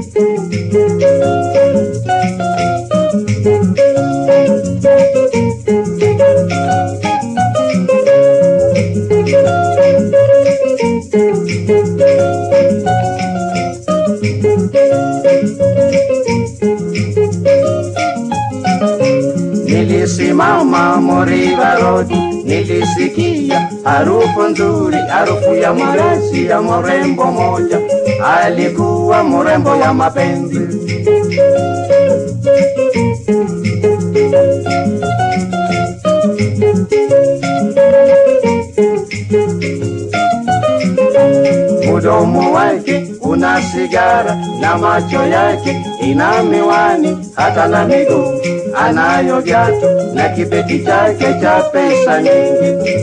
Nilisimama Moriva Road, nilisikia harufu nzuri, harufu ya marashi ya mrembo moja, alikuwa mrembo ya mapenzi. Mdomo wake una sigara na macho yake ina miwani, hata na miguu anayo viatu na kibeti chake cha pesa nyingi.